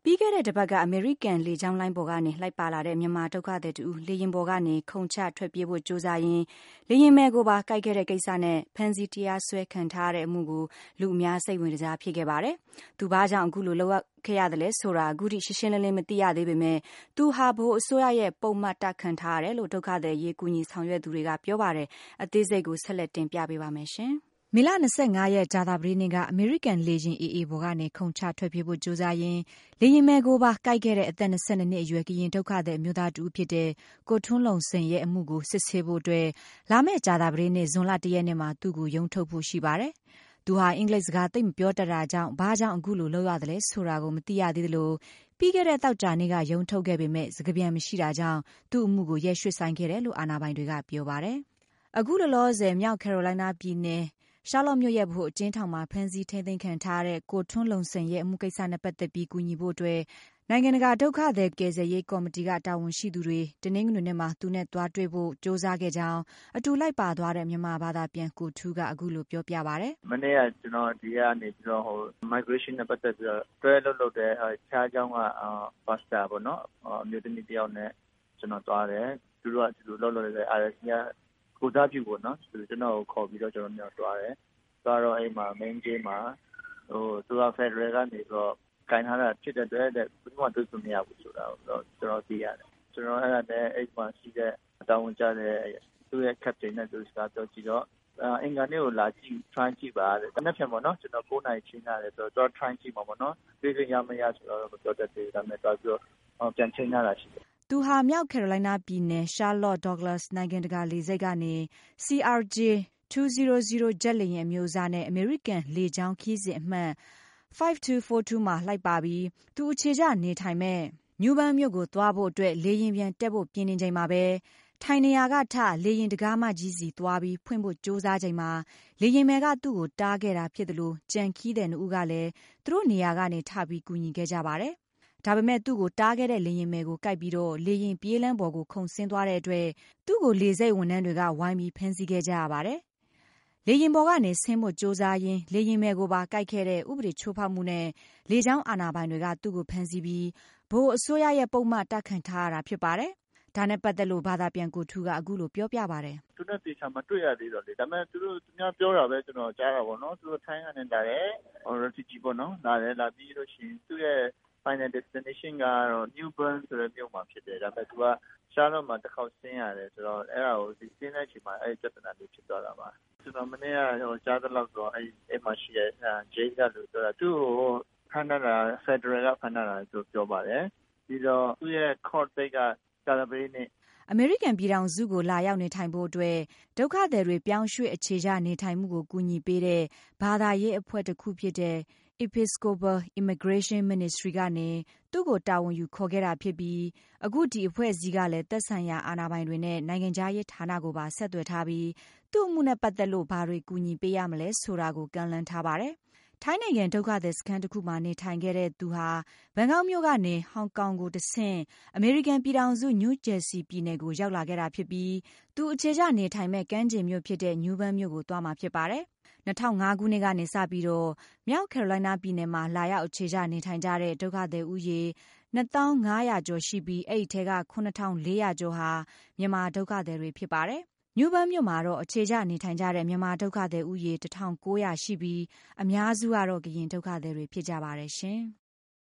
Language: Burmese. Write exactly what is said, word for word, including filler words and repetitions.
ပြီးခဲ့တဲ့တပတ်ကအမေရိကန်လေကြောင်းလိုင်းပေါ်ကနေလိုက်ပါလာတဲ့မြန်မာဒုက္ခသည်တူလေရင်ပေါ်ကနေခုန်ချထွက်ပြေးဖို့ကြိုးစားရင်းလေရင်မဲကိုပါကိုက်ခဲ့တဲ့ကိစ္စနဲ့ဖမ်းဆီးတရားစွဲခံထားရတဲ့အမှုကိုလူအများစိတ်ဝင်စားဖြစ်ခဲ့ပါတယ်။သူဘာကြောင့်အခုလိုလုပ်ခဲ့ရတယ်လဲဆိုတာအခုထိရှင်းရှင်းလင်းလင်းမသိရသေးပေမဲ့သူဟာဘိုးအစိုးရရဲ့ပုံမှတ်တက်ခံထားရတယ်လို့ဒုက္ခသည်ရေးကူညီဆောင်ရွက်သူတွေကပြောပါတယ်။အသေးစိတ်ကိုဆက်လက်တင်ပြပေးပါမယ်ရှင်။မေလ၂၅ရက်ကြာသပတေးနေ့ကအမေရိကန်လေယာဉ် အေအေ ပေါ်ကနေခုန်ချထွက်ပြေးဖို့ကြိုးစားရင်းလေယာဉ်မဲကိုပါကိုက်ခဲ့တဲ့အသက်၂၂နှစ်အရွယ်ကရင်ဒုက္ခသည်အမျိုးသားတူဖြစ်တဲ့ကိုထွန်းလုံစိန်ရဲ့အမှုကိုစစ်ဆေးဖို့အတွက်လာမယ့်ကြာသပတေးနေ့ဇွန်လ၁ရက်နေ့မှာသူ့ကိုရုံးထုတ်ဖို့ရှိပါတယ်။သူဟာအင်္ဂလိပ်စကားသိပ်မပြောတတ်တာကြောင့်ဘာကြောင့်အခုလိုလုပ်ရတယ်လဲဆိုတာကိုမသိရသေးသလိုပြီးခဲ့တဲ့သောကြာနေ့ကရုံးထုတ်ခဲ့ပေမဲ့စကားပြန်မရှိတာကြောင့်သူ့အမှုကိုရက်ရွှေ့ဆိုင်းခဲ့တယ်လို့အာဏာပိုင်တွေကပြောပါတယ်။အခုလောလောဆယ်မြောက်ကယ်ရိုလိုင်းနားပြည်နယ်ရှာလော့မြို့ရဲ့ဗဟိုအကျဉ်းထောင်မှာဖမ်းဆီးထိန်းသိမ်းခံထားတဲ့ကိုထွန်းလုံစိန်ရဲ့အမှုကိစ္စနဲ့ပတ်သက်ပြီးကူညီဖို့အတွက်နိုင်ငံတကာဒုက္ခသည်ကယ်ဆယ်ရေးကော်မတီကတာဝန်ရှိသူတွေတနင်္ဂနွေနေ့မှာသူနဲ့တွားတွေ့ဖို့စ조사ခဲ့ကြောင်းအတူလိုက်ပါသွားတဲ့မြန်မာဘာသာပြန်ကိုထူးကအခုလိုပြောပြပါတယ်။မနေ့ကကျွန်တော်ဒီကနေပြီးတော့ဟို migration နဲ့ပတ်သက်ပြီးတော့တွဲလုပ်လုပ်တဲ့ခြားเจ้าက pastor ပေါ့နော်အမျိုးသမီးတယောက်နဲ့ကျွန်တော်တွားတယ်သူတို့ကဒီလိုလုပ်လုပ်တဲ့ အာရစီ ကကိုသားပြုပေါ့နော်သူကျွန်တော်ကိုခေါ်ပြီးတော့ကျွန်တော်မျိုးတွားတယ်သွားတော့အဲ့မှာ main game မှာဟိုသူက Federal ကနေတော့ခိုင်းထားတာဖြစ်တဲ့အတွက်တဲ့ဘယ်မှတွေ့ခွင့်မရဘူးဆိုတာကိုတော့ကျွန်တော်သိရတယ်ကျွန်တော်အဲ့ဒါနဲ့အဲ့မှာရှိတဲ့အတောင်းဝန်ကြတဲ့သူ့ရဲ့ captain နဲ့သူစကားပြောကြည့်တော့အင်္ဂါနေ့ကိုလာကြည့် try ကြည့်ပါတဲ့တနက်ဖြန်ပေါ့နော်ကျွန်တော်၉နာရီချင်းရတယ်ဆိုတော့ try ကြည့်ပါပေါ့နော်သိခွင့်ရမရဆိုတော့ပြောတတ်တယ်ဒါပေမဲ့တော့ပြီးတော့ပြန်ချင်းလာတာရှိတယ်သူဟာမြောက်ကယ်ရိုလိုင်းနားပြည်နယ်ရှာလော့ဒေါ့ဂလတ်နိုင်ငံတကာလေဆိပ်ကနေ စီ အာ ဂျေ ၂၀၀ ဂျက်လေယာဉ်အမျိုးအစားနဲ့အမေရိကန်လေကြောင်းခရီးစဉ်အမှတ်၅၂၄၂မှာလိုက်ပါပြီးသူအခြေချနေထိုင်မဲ့နယူးဘန်းမြို့ကိုသွားဖို့အတွက်လေယာဉ်ပြန်တက်ဖို့ပြင်နေချိန်မှာပဲထိုင်နေရာကထလေယာဉ်တကားမကြီးစီသွားပြီးဖွင့်ဖို့စ조사ချိန်မှာလေယာဉ်မဲကသူ့ကိုတားခဲ့တာဖြစ်တယ်လို့ကြံခီးတဲ့နှုတ်ကလည်းသူတို့နေရာကနေထပြီးကူညီခဲ့ကြပါတယ်ဒါပေမဲ့သူ့ကိုတားခဲ့တဲ့လေရင်မဲကိုကိုက်ပြီးတော့လေရင်ပြေးလန်းပေါ်ကိုခုန်ဆင်းသွားတဲ့အတွက်သူ့ကိုလေဆိပ်ဝန်ထမ်းတွေကဝိုင်းပြီးဖမ်းဆီးခဲ့ကြရပါတယ်။လေရင်ပေါ်ကနေဆင်းဖို့စ조사ရင်းလေရင်မဲကိုပါကိုက်ခဲ့တဲ့ဥပဒေချိုးဖောက်မှုနဲ့လေကြောင်းအာဏာပိုင်တွေကသူ့ကိုဖမ်းဆီးပြီးဗဟိုအစိုးရရဲ့ပုံမှန်တက်ခံထားရတာဖြစ်ပါတယ်။ဒါနဲ့ပတ်သက်လို့ဘာသာပြန်ကိုထူးကအခုလိုပြောပြပါတယ်။သူနဲ့တေချာမတွေ့ရသေးတော့လေဒါပေမဲ့သူတို့သူများပြောတာပဲကျွန်တော်ကြားတာပေါ့နော်သူတို့ထိုင်းကနေလာတယ် refugee ပေါ့နော်လာတယ်လာပြီးလို့ရှိရင်သူ့ရဲ့final destination ကတော့ New Bern ဆိုတဲ့မြို့မှာဖြစ်တယ်ဒါပေမဲ့သူကရှာလော့မှာတစ်ခေါက်ဆင်းရတယ်ဆိုတော့အဲ့ဒါကိုဒီဆင်းတဲ့အချိန်မှာအဲ့ဒီပြဿနာလေးဖြစ်သွားတာပါကျွန်တော်မနေ့ကဟိုကြားသလောက်တော့အဲ့အဲ့မှာရှိတဲ့ Jay ကလို့ပြောတာသူ့ကိုဖမ်းတာ Federal ကဖမ်းတာလို့ပြောပါတယ်ပြီးတော့သူ့ရဲ့ court date ကကြာသပတေးနေ့အမေရိကန်ပြည်ထောင်စုကိုလာရောက်နေထိုင်ဖို့အတွက်ဒုက္ခသည်တွေပြောင်းရွှေ့အခြေချနေထိုင်မှုကိုကူညီပေးတဲ့ဘာသာရေးအဖွဲ့တစ်ခုဖြစ်တဲ့ Episcopal Immigration Ministry ကနေသူ့ကိုတာဝန်ယူခေါ်ခဲ့တာဖြစ်ပြီးအခုဒီအဖွဲ့အစည်းကလည်းသက်ဆိုင်ရာအာဏာပိုင်တွေနဲ့နိုင်ငံခြားရေးဌာနကိုပါဆက်သွယ်ထားပြီးသူ့အမှုနဲ့ပတ်သက်လို့ဘာတွေကူညီပေးရမလဲဆိုတာကိုကန့်လန့်ထားပါတယ်။ထိုင်းနိုင်ငံဒုက္ခသည်စခန်းတစ်ခုမှာနေထိုင်ခဲ့တဲ့သူဟာဘန်ကောက်မြို့ကနေဟောင်ကောင်ကိုတဆင့်အမေရိကန်ပြည်ထောင်စုနယူးဂျာစီပြည်နယ်ကိုရောက်လာခဲ့တာဖြစ်ပြီးသူအခြေချနေထိုင်မဲ့ကမ်းခြေမြို့ဖြစ်တဲ့နယူးဘန်းမြို့ကိုသွားမှာဖြစ်ပါတယ်။၂၀၀၅ခုနှစ်ကနေစပြီးတော့မြောက်ကယ်ရိုလိုင်းနားပြည်နယ်မှာလာရောက်အခြေချနေထိုင်ကြတဲ့ဒုက္ခသည်ဦးရေနှစ်သောင်းငါးရာကျော်ရှိပြီးအဲ့ဒီထဲကခုနှစ်ထောင်လေးရာကျော်ဟာမြန်မာဒုက္ခသည်တွေဖြစ်ပါတယ်။နယူးဘန်းမြို့မှာတော့အခြေချနေထိုင်ကြတဲ့မြန်မာဒုက္ခသည်ဦးရေတစ်ထောင်ကိုးရာရှိပြီးအများစုကတော့ကရင်ဒုက္ခသည်တွေဖြစ်ကြပါတယ်ရှင်။